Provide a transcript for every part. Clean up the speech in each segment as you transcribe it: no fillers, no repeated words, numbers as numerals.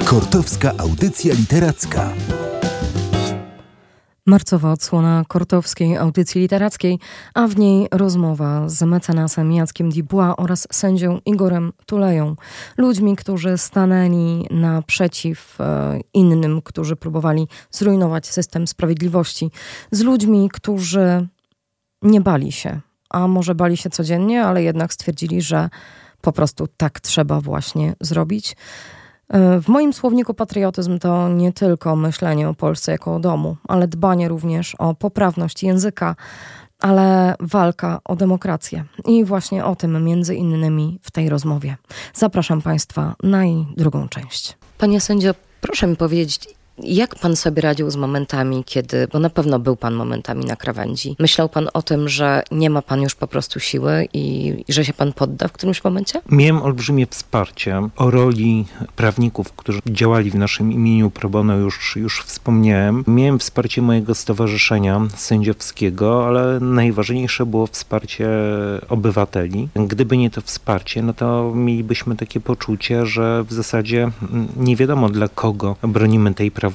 Kortowska audycja literacka. Marcowa odsłona kortowskiej audycji literackiej, a w niej rozmowa z mecenasem Jackiem Dubois oraz sędzią Igorem Tuleją. Ludźmi, którzy stanęli naprzeciw innym, którzy próbowali zrujnować system sprawiedliwości. Z ludźmi, którzy nie bali się, a może bali się codziennie, ale jednak stwierdzili, że po prostu tak trzeba właśnie zrobić. W moim słowniku patriotyzm to nie tylko myślenie o Polsce jako o domu, ale dbanie również o poprawność języka, ale walka o demokrację. I właśnie o tym między innymi w tej rozmowie. Zapraszam Państwa na jej drugą część. Panie sędzio, proszę mi powiedzieć, jak pan sobie radził z momentami, kiedy, bo na pewno był pan momentami na krawędzi, myślał pan o tym, że nie ma pan już po prostu siły i że się pan podda w którymś momencie? Miałem olbrzymie wsparcie. O roli prawników, którzy działali w naszym imieniu pro bono już wspomniałem. Miałem wsparcie mojego stowarzyszenia sędziowskiego, ale najważniejsze było wsparcie obywateli. Gdyby nie to wsparcie, no to mielibyśmy takie poczucie, że w zasadzie nie wiadomo dla kogo bronimy tej praworządności,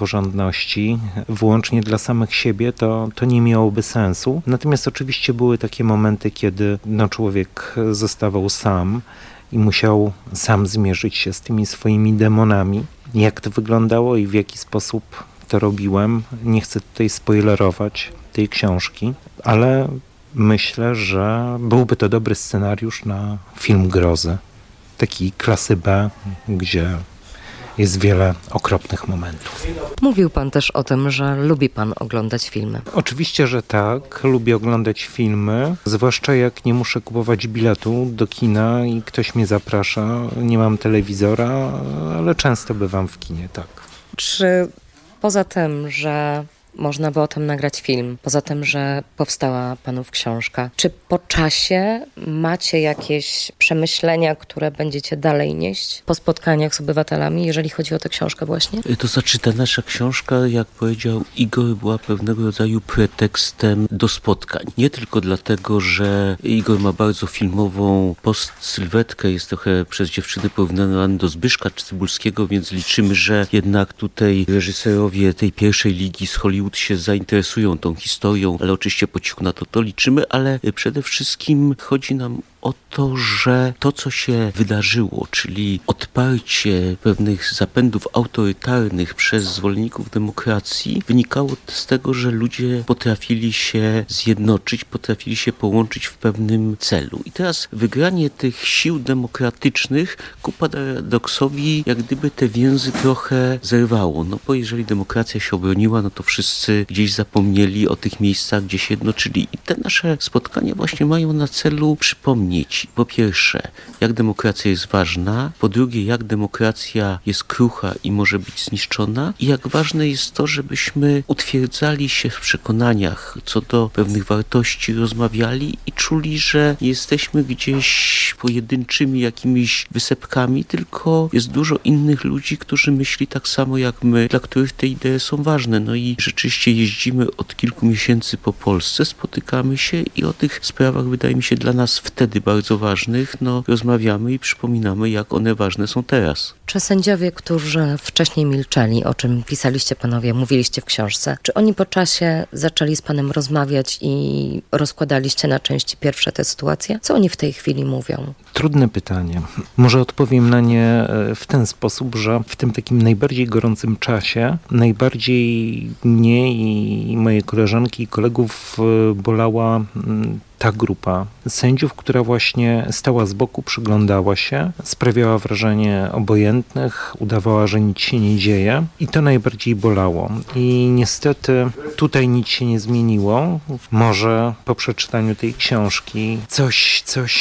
wyłącznie dla samych siebie, to nie miałoby sensu. Natomiast oczywiście były takie momenty, kiedy człowiek zostawał sam i musiał sam zmierzyć się z tymi swoimi demonami. Jak to wyglądało i w jaki sposób to robiłem, nie chcę tutaj spoilerować tej książki, ale myślę, że byłby to dobry scenariusz na film grozy. Taki klasy B, gdzie jest wiele okropnych momentów. Mówił pan też o tym, że lubi pan oglądać filmy. Oczywiście, że tak. Lubię oglądać filmy, zwłaszcza jak nie muszę kupować biletu do kina i ktoś mnie zaprasza. Nie mam telewizora, ale często bywam w kinie, tak. Czy poza tym, że można by o tym nagrać film, poza tym, że powstała panów książka, czy po czasie macie jakieś przemyślenia, które będziecie dalej nieść po spotkaniach z obywatelami, jeżeli chodzi o tę książkę właśnie? To znaczy ta nasza książka, jak powiedział Igor, była pewnego rodzaju pretekstem do spotkań. Nie tylko dlatego, że Igor ma bardzo filmową postsylwetkę, jest trochę przez dziewczyny porównany do Zbyszka Cybulskiego, więc liczymy, że jednak tutaj reżyserowie tej pierwszej ligi z Hollywood się zainteresują tą historią, ale oczywiście po cichu na to liczymy, ale przede wszystkim chodzi nam o to, że to, co się wydarzyło, czyli odparcie pewnych zapędów autorytarnych przez zwolenników demokracji, wynikało z tego, że ludzie potrafili się zjednoczyć, potrafili się połączyć w pewnym celu. I teraz wygranie tych sił demokratycznych ku paradoksowi jak gdyby te więzy trochę zerwało. No bo jeżeli demokracja się obroniła, no to wszyscy gdzieś zapomnieli o tych miejscach, gdzie się jednoczyli. I te nasze spotkania właśnie mają na celu przypomnieć, po pierwsze, jak demokracja jest ważna, po drugie, jak demokracja jest krucha i może być zniszczona i jak ważne jest to, żebyśmy utwierdzali się w przekonaniach co do pewnych wartości, rozmawiali i czuli, że nie jesteśmy gdzieś pojedynczymi jakimiś wysepkami, tylko jest dużo innych ludzi, którzy myśli tak samo jak my, dla których te idee są ważne. No i rzeczywiście jeździmy od kilku miesięcy po Polsce, spotykamy się i o tych sprawach, wydaje mi się, dla nas wtedy bardzo ważnych, rozmawiamy i przypominamy, jak one ważne są teraz. Czy sędziowie, którzy wcześniej milczeli, o czym pisaliście panowie, mówiliście w książce, czy oni po czasie zaczęli z panem rozmawiać i rozkładaliście na części pierwsze tę sytuację? Co oni w tej chwili mówią? Trudne pytanie. Może odpowiem na nie w ten sposób, że w tym takim najbardziej gorącym czasie najbardziej mnie i moje koleżanki i kolegów bolała ta grupa sędziów, która właśnie stała z boku, przyglądała się, sprawiała wrażenie obojętnych, udawała, że nic się nie dzieje i to najbardziej bolało. I niestety tutaj nic się nie zmieniło. Może po przeczytaniu tej książki coś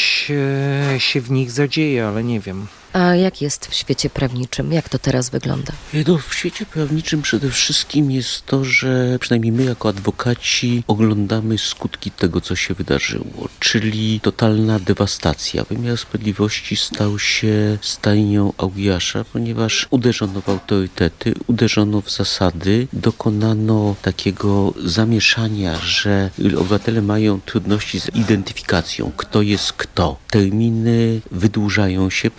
się w nich zadzieje, ale nie wiem. A jak jest w świecie prawniczym? Jak to teraz wygląda? W świecie prawniczym przede wszystkim jest to, że przynajmniej my jako adwokaci oglądamy skutki tego, co się wydarzyło, czyli totalna dewastacja. Wymiar sprawiedliwości stał się stajnią Augiasza, ponieważ uderzono w autorytety, uderzono w zasady, dokonano takiego zamieszania, że obywatele mają trudności z identyfikacją, kto jest kto. Terminy wydłużają się, ponieważ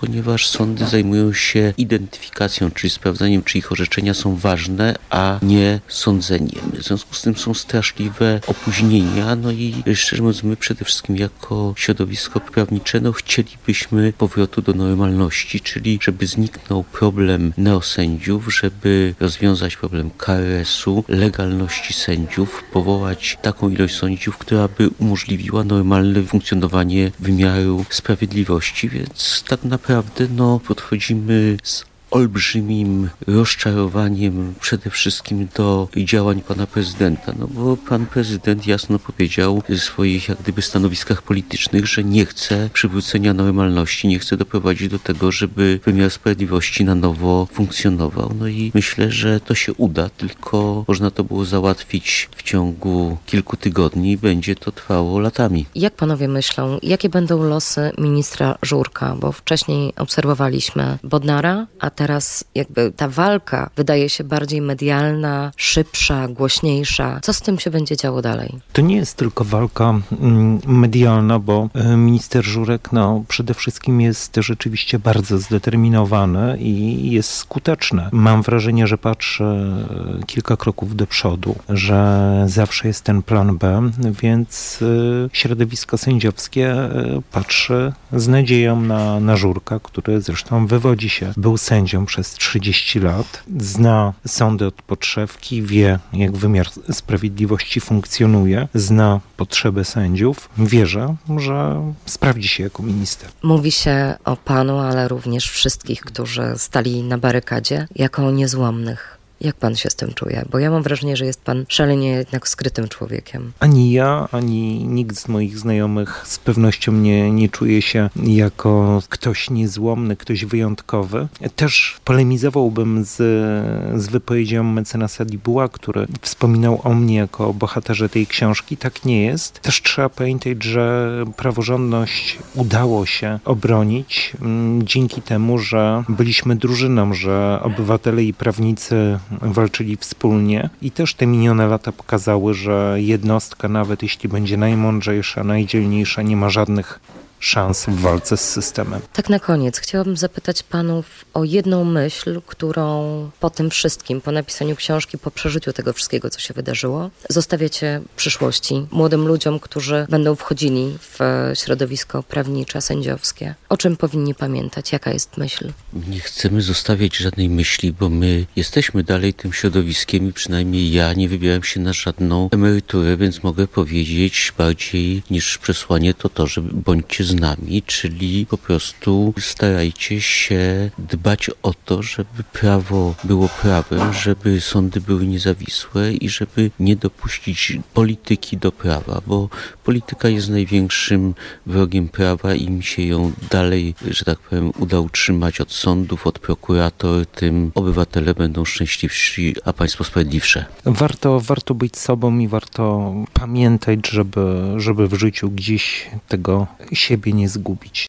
ponieważ sądy zajmują się identyfikacją, czyli sprawdzaniem, czy ich orzeczenia są ważne, a nie sądzeniem. W związku z tym są straszliwe opóźnienia, no i szczerze mówiąc, my przede wszystkim jako środowisko prawnicze chcielibyśmy powrotu do normalności, czyli żeby zniknął problem neosędziów, żeby rozwiązać problem KRS-u, legalności sędziów, powołać taką ilość sędziów, która by umożliwiła normalne funkcjonowanie wymiaru sprawiedliwości, więc tak naprawdę podchodzimy z olbrzymim rozczarowaniem przede wszystkim do działań pana prezydenta, bo pan prezydent jasno powiedział w swoich jak gdyby stanowiskach politycznych, że nie chce przywrócenia normalności, nie chce doprowadzić do tego, żeby wymiar sprawiedliwości na nowo funkcjonował. No i myślę, że to się uda, tylko można to było załatwić w ciągu kilku tygodni i będzie to trwało latami. Jak panowie myślą, jakie będą losy ministra Żurka? Bo wcześniej obserwowaliśmy Bodnara, a teraz jakby ta walka wydaje się bardziej medialna, szybsza, głośniejsza. Co z tym się będzie działo dalej? To nie jest tylko walka medialna, bo minister Żurek przede wszystkim jest rzeczywiście bardzo zdeterminowany i jest skuteczny. Mam wrażenie, że patrzy kilka kroków do przodu, że zawsze jest ten plan B, więc środowisko sędziowskie patrzy z nadzieją na Żurka, który zresztą wywodzi się, był sędzią przez 30 lat, zna sądy od podszewki, wie, jak wymiar sprawiedliwości funkcjonuje, zna potrzeby sędziów, wierzę, że sprawdzi się jako minister. Mówi się o panu, ale również wszystkich, którzy stali na barykadzie, jako o niezłomnych. Jak pan się z tym czuje? Bo ja mam wrażenie, że jest pan szalenie jednak skrytym człowiekiem. Ani ja, ani nikt z moich znajomych z pewnością nie czuje się jako ktoś niezłomny, ktoś wyjątkowy. Też polemizowałbym z wypowiedzią mecenasa Dubois, który wspominał o mnie jako o bohaterze tej książki. Tak nie jest. Też trzeba pamiętać, że praworządność udało się obronić dzięki temu, że byliśmy drużyną, że obywatele i prawnicy walczyli wspólnie i też te minione lata pokazały, że jednostka, nawet jeśli będzie najmądrzejsza, najdzielniejsza, nie ma żadnych szans w walce z systemem. Tak na koniec chciałabym zapytać panów o jedną myśl, którą po tym wszystkim, po napisaniu książki, po przeżyciu tego wszystkiego, co się wydarzyło, zostawiacie przyszłości młodym ludziom, którzy będą wchodzili w środowisko prawnicze, sędziowskie. O czym powinni pamiętać? Jaka jest myśl? Nie chcemy zostawiać żadnej myśli, bo my jesteśmy dalej tym środowiskiem i przynajmniej ja nie wybieram się na żadną emeryturę, więc mogę powiedzieć bardziej niż przesłanie to, że bądźcie z nami, czyli po prostu starajcie się dbać o to, żeby prawo było prawem, żeby sądy były niezawisłe i żeby nie dopuścić polityki do prawa, bo polityka jest największym wrogiem prawa i im się ją dalej, że tak powiem, uda utrzymać od sądów, od prokurator, tym obywatele będą szczęśliwsi, a państwo sprawiedliwsze. Warto być sobą i warto pamiętać, żeby w życiu gdzieś tego siebie nie zgubić.